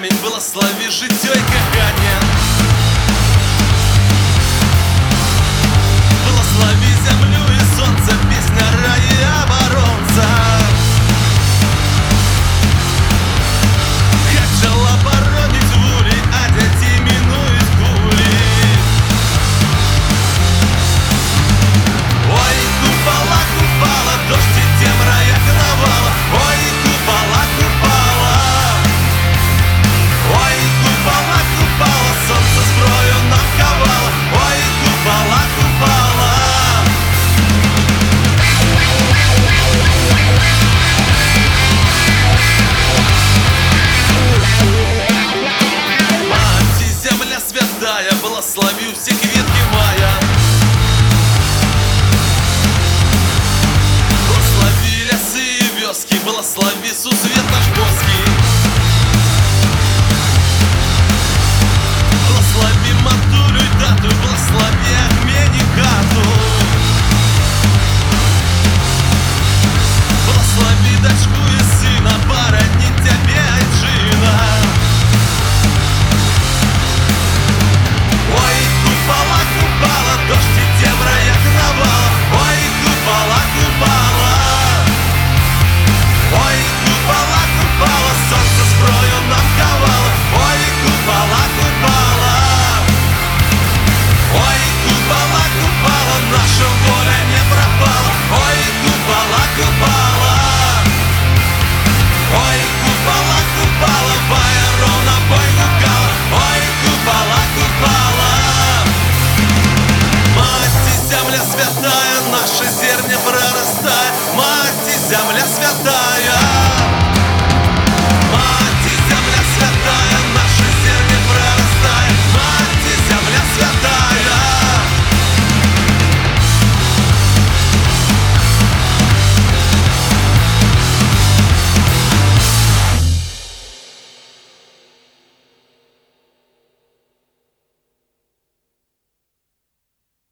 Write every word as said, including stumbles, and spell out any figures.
камень, благослови життя і кохання. Благослови землю и солнце, песня ради оборонца. Хотела боронить вулі, а дяті минують кулі. Ой, купола, купала, дождь и темра, як навала. Ой, купола, купала. Ой, купола, купала, солнце зброю нам ховало. Ой, купола, купала. Мати, земля святая, благослови всі квітки мая. Благослови лесы и вёски, благослови сусвет наш боский.